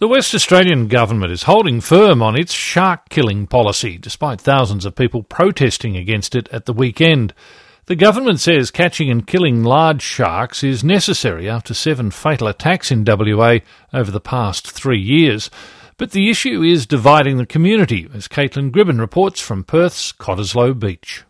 The West Australian government is holding firm on its shark killing policy, despite thousands of people protesting against it at the weekend. The government says catching and killing large sharks is necessary after 7 fatal attacks in WA over the past 3 years. But the issue is dividing the community, as Caitlin Gribben reports from Perth's Cottesloe Beach.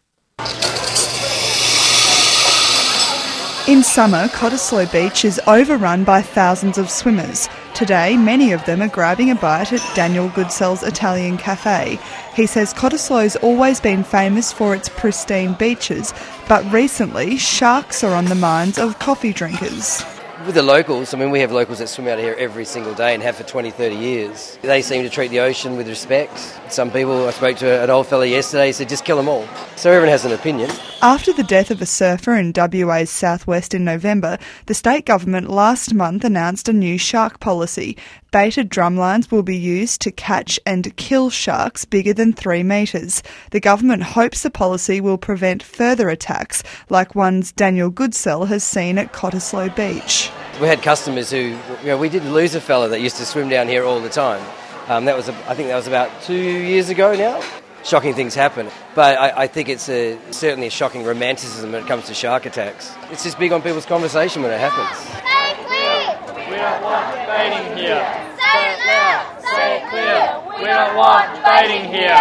In summer, Cottesloe Beach is overrun by thousands of swimmers. Today, many of them are grabbing a bite at Daniel Goodsell's Italian cafe. He says Cottesloe's always been famous for its pristine beaches, but recently sharks are on the minds of coffee drinkers. With the locals, we have locals that swim out here every single day and have for 20, 30 years. They seem to treat the ocean with respect. Some people, I spoke to an old fella yesterday, he said just kill them all. So everyone has an opinion. After the death of a surfer in WA's southwest in November, the state government last month announced a new shark policy. Baited drumlines will be used to catch and kill sharks bigger than 3 metres. The government hopes the policy will prevent further attacks, like ones Daniel Goodsell has seen at Cottesloe Beach. We had customers who, we did lose a fella that used to swim down here all the time. I think that was about 2 years ago now. Shocking things happen, but I think it's certainly a shocking romanticism when it comes to shark attacks. It's just big on people's conversation when it happens. Say it clear! We don't want baiting here. Say it loud! Say it clear! We don't want baiting here.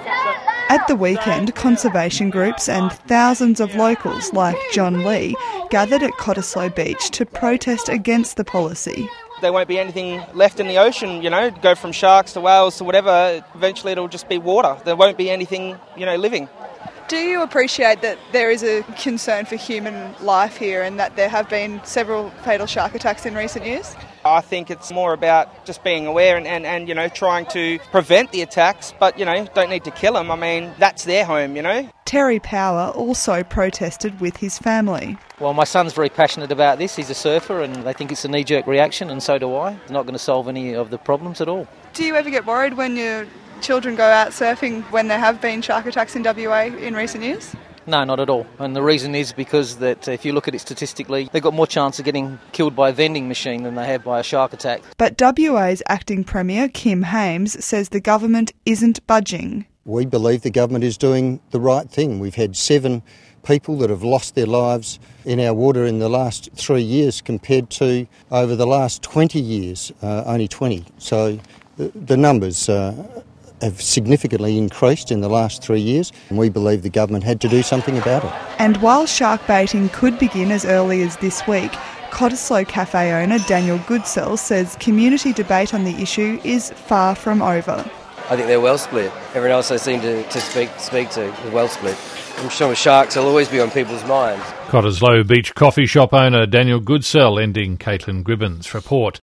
At the weekend, conservation groups and thousands of locals like John Lee gathered at Cottesloe Beach to protest against the policy. There won't be anything left in the ocean, go from sharks to whales to whatever. Eventually it'll just be water. There won't be anything, living. Do you appreciate that there is a concern for human life here and that there have been several fatal shark attacks in recent years? I think it's more about just being aware and trying to prevent the attacks, but, don't need to kill them. That's their home, Terry Power also protested with his family. Well, my son's very passionate about this. He's a surfer and they think it's a knee-jerk reaction, and so do I. It's not going to solve any of the problems at all. Do you ever get worried when your children go out surfing when there have been shark attacks in WA in recent years? No, not at all. And the reason is because that if you look at it statistically, they've got more chance of getting killed by a vending machine than they have by a shark attack. But WA's acting Premier, Kim Hames, says the government isn't budging. We believe the government is doing the right thing. We've had 7 people that have lost their lives in our water in the last 3 years compared to over the last 20 years, only 20. So the numbers have significantly increased in the last 3 years, and we believe the government had to do something about it. And while shark baiting could begin as early as this week, Cottesloe cafe owner Daniel Goodsell says community debate on the issue is far from over. I think they're well split. Everyone else they seem to speak to is well split. I'm sure sharks will always be on people's minds. Cottesloe Beach coffee shop owner Daniel Goodsell ending Caitlin Gribben's report.